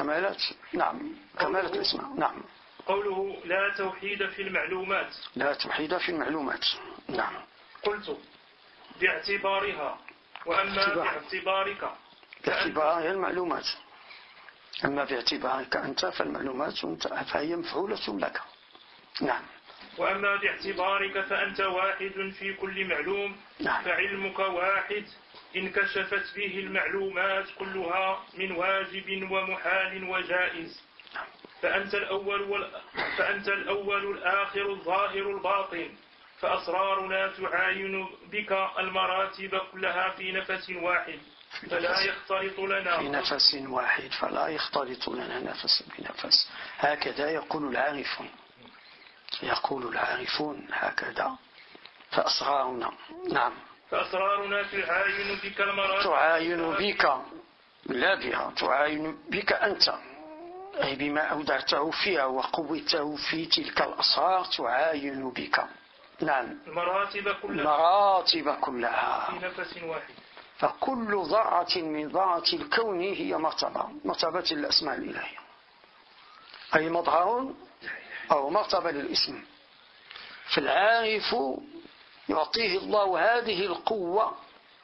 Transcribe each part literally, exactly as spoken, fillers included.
كمالات. نعم كمالة الأسماء. نعم. قوله لا توحيد في المعلومات. لا توحيد في المعلومات. نعم. قلت باعتبارها، وأما باعتبارك باعتبارها المعلومات، أما باعتبارك أنت فالمعلومات فهي مفعولة لك. نعم. وأما باعتبارك فأنت واحد في كل معلوم. نعم. فعلمك واحد انكشفت به المعلومات كلها من واجب ومحال وجائز. فأنت الأول, وال... فأنت الأول الآخر الظاهر الباطن، فأسرارنا تعاين بك المراتب كلها في نفس واحد فلا يختلط لنا في نفس واحد فلا يختلط لنا نفس بنفس. هكذا يقول العارفون، يقول العارفون هكذا. فأسرارنا. نعم. فأسرارنا تعاين بك المراتب تعاين بك لا بها، تعاين بك أنت، أي بما أودعته فيها وقوته في تلك الأسرار تعاين بك. نعم. المراتب كلها المراتب كلها في نفس واحد. فكل ذرة من ذرات الكون هي مرتبة، مرتبة الأسماء الإلهية، أي مظهر أو مرتبة للاسم. فالعارف يعطيه الله هذه القوة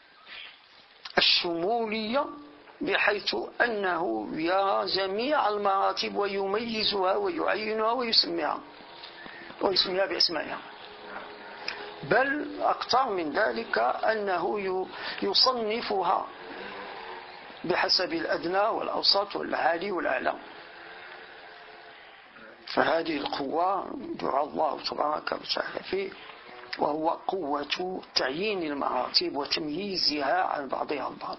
الشمولية بحيث أنه يرى جميع المراتب ويميزها ويعينها ويسميها ويسميها بأسمائها، بل أكثر من ذلك أنه يصنفها بحسب الأدنى والأوسط والعالي والأعلى. فهذه القوة دعا الله تبارك وتعالى فيه، وهو قوة تعيين المراتب وتمييزها عن بعضها البعض.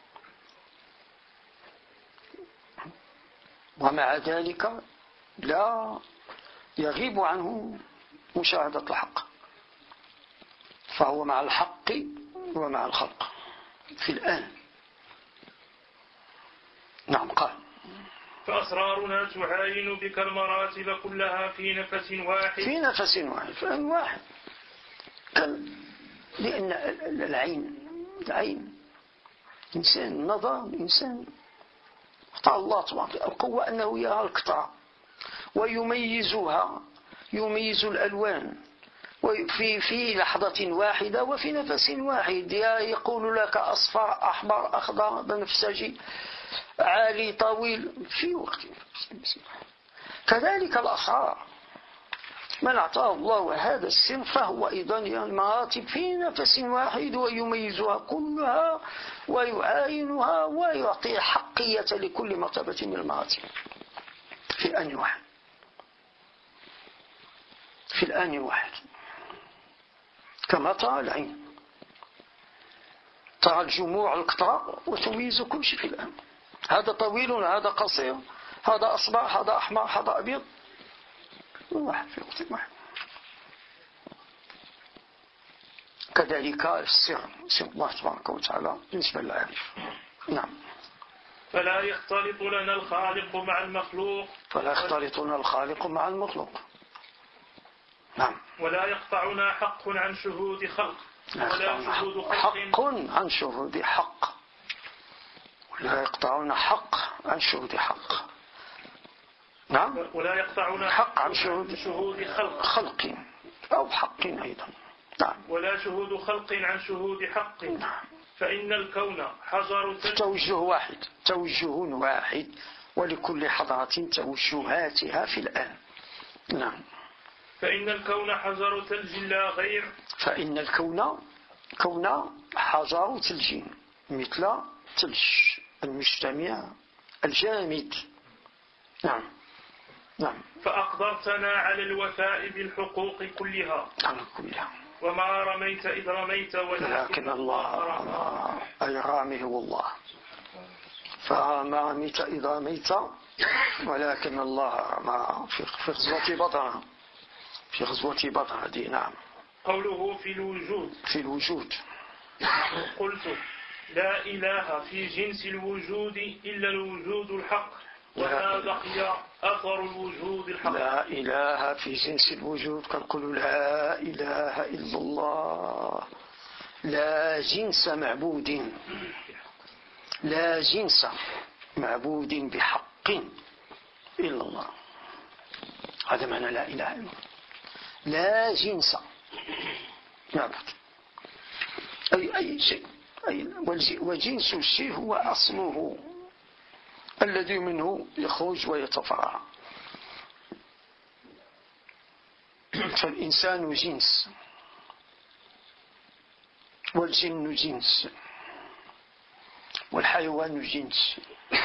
ومع ذلك لا يغيب عنه مشاهدة الحق، فهو مع الحق ومع الخلق في الآن. نعم. قال فأسرارنا تعاين بك المراتب كلها في نفس واحد في نفس واحد فإن واحد لأن العين العين إنسان، النظر إنسان اختار الله تبارك القوة أنه يرى القطع ويميزها، يميز الألوان وفي في لحظة واحدة وفي نفس واحد. يقول لك أصفر أحمر أخضر بنفسجي عالي طويل في وقت. كذلك الأسرار، من أعطاه الله هذا السر فهو أيضا المراتب في نفس واحد ويميزها كلها ويعاينها ويعطي حقية لكل مرتبة من المراتب في الآن واحد، في الآن واحد. كما ترى العين، ترى الجموع القطع وتميز كل شيء في الآن، هذا طويل هذا قصير، هذا أصفر هذا أحمر هذا أبيض، واحد في وقت واحد. كذلك السر، سر الله تبارك وتعالى بالنسبة للعارف. نعم. فلا يختلط لنا الخالق مع المخلوق فلا يختلط لنا الخالق مع المخلوق. نعم. ولا يقطعنا حق عن شهود خلق ولا شهود خلق حق عن شهود حق ولا يقطعنا حق عن شهود حق. نعم. ولا يقطعنا حق عن شهود شهود خلق خلق أو حق أيضا. نعم. ولا شهود خلق عن شهود حق. نعم. فإن الكون حجر توجه واحد، توجه واحد، ولكل حضارة توجهاتها في الآن. نعم. فإن الكون حجر ثلج لا غير. فإن الكون كون حجر ثلج مثل ثلج المجتمع الجامد. نعم. نعم. فأقدرتنا على الوفاء بالحقوق كلها. على كلها. وما رميت إذ رميت ولكن الله رمى، أي رامي هو الله. فما رميت إذ رميت ولكن الله رمى في غزوة بدر، في غزوة بدر هذه. نعم. قوله في الوجود، في الوجود. قلت لا إله في جنس الوجود إلا الوجود الحق، وما بقي أثر الوجود الحق. لا إله في جنس الوجود، كنقول لا إله إلا الله. لا جنس معبود، لا جنس معبود بحق حق إلا الله. هذا معنى لا إله إلا الله. لا جنس نعبد أي أي شيء، أي وجنس الشيء هو أصله الذي منه يخرج ويتفرع. فالإنسان جنس، والجن جنس، والحيوان جنس،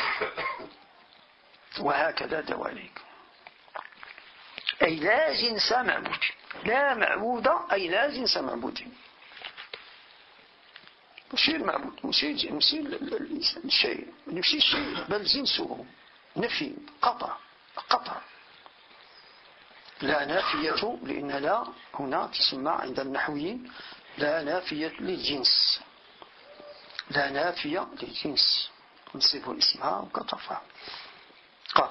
وهكذا دواليك. أي لا جنس معبود، لا معبود أي لا جنس معبود. ماشي المعبود، ماشي ماشي الشيء، ماشي الشيء بل جنسه. نفي قطع قطع. لا نافية، لأن لا هنا تسمى عند النحويين لا نافية للجنس، لا نافية للجنس تنصب اسمها وكترفع. قال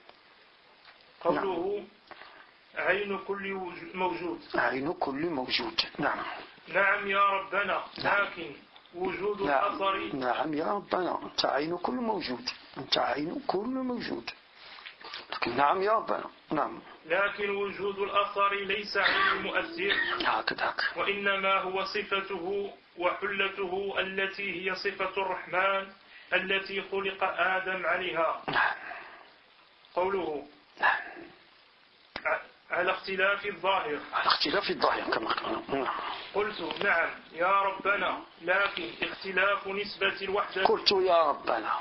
قوله نعم. عين كل موجود، عين كل موجود. نعم نعم يا ربنا، لكن وجود نعم. الأثر. نعم يا ربنا، أنت عين كل موجود، أنت عين كل موجود. لكن نعم يا ربنا. نعم لكن وجود الأثر ليس عين المؤثر، هكذا، وإنما هو صفته وحلته التي هي صفة الرحمن التي خلق آدم عليها. نعم. قوله نعم. على اختلاف الظاهر، على اختلاف الظاهر كما قلنا. قلت نعم يا ربنا، لكن اختلاف نسبة الوحدة. قلت يا ربنا،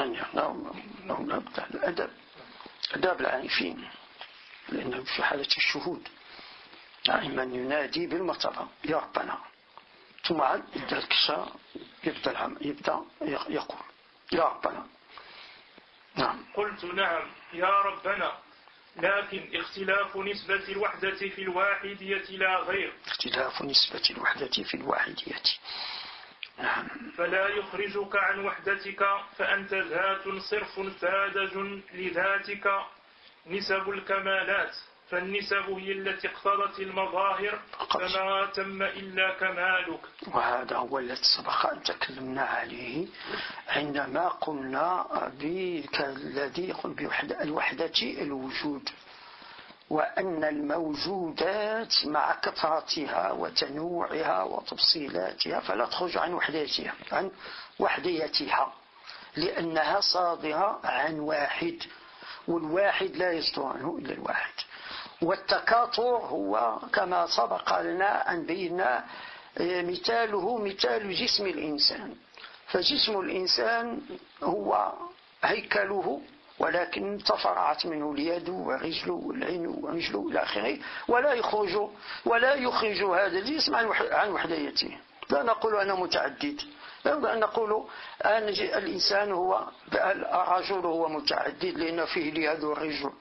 نعم الأدب، أداب العارفين، لأنه في حالة الشهود دائما ينادي بالمرتبة يا ربنا، ثم عاد يبدأ الكشا، يبدأ يبدأ يقول يا ربنا. نعم. قلت نعم يا ربنا، لكن اختلاف نسبة الوحدة في الواحدية لا غير. اختلاف نسبة الوحدة في الواحدية. نعم. فلا يخرجك عن وحدتك، فأنت ذات صرف ساذج لذاتك. نسب الكمالات، فالنسب هي التي اقتضت المظاهر، فما تم إلا كمالك. وهذا هو الذي سبق أن تكلمنا عليه عندما قلنا الذي يقول بالوحدة الوجود، وأن الموجودات مع كثرتها وتنوعها وتفصيلاتها فلا تخرج عن وحدتها عن وحديتها، لأنها صادرة عن واحد، والواحد لا يصدر عنه إلا الواحد. والتكاثر هو كما سبق لنا أن بينا مثاله مثال جسم الإنسان. فجسم الإنسان هو هيكله، ولكن تفرعت منه اليد والرجل والعين والرجل إلى آخره، ولا يخرج ولا يخرج هذا الجسم عن وحديته. لا نقول أنه متعدد، لا نقول أن الإنسان هو الرجل هو متعدد لأن فيه اليد والرجل.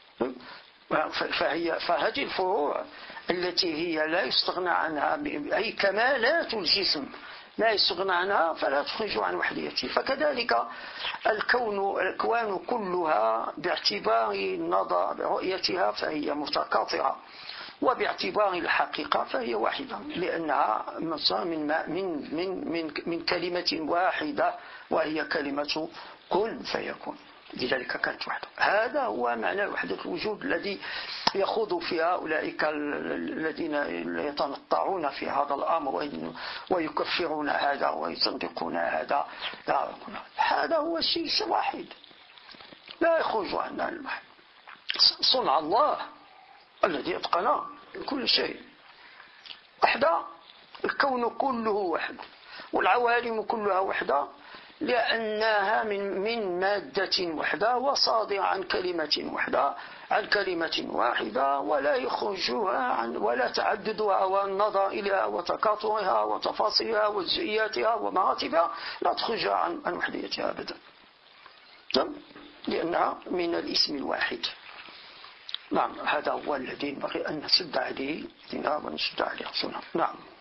فهي فهذه الفروع التي هي لا يستغنى عنها، أي كمالات الجسم لا يستغنى عنها فلا تخرج عن وحديته. فكذلك الكون الأكوان كلها باعتبار النظر رؤيتها فهي متكاثرة، وباعتبار الحقيقة فهي واحدة، لأنها من من من من من كلمة واحدة وهي كلمة كن فيكون، لذلك كانت وحده. هذا هو معنى وحدة الوجود الذي يخوض فيها أولئك الذين يتنطعون في هذا الأمر ويكفرون هذا ويصدقون هذا. هذا هو الشيء واحد لا يخرج عن الواحد. صنع الله الذي أتقن كل شيء وحده، الكون كله وحده، والعوالم كلها وحده، لأنها من من مادة وحدة وصادرة عن كلمة وحدة عن كلمة واحدة، ولا يخرجها عن ولا تعددها والنظر إليها وتكاثرها وتفاصيلها وجزئياتها ومراتبها لا تخرجها عن عن وحديتها أبدا، لأنها من الاسم الواحد. نعم، هذا هو الذي ينبغي أن نسد عليه ونسد عليه. نعم.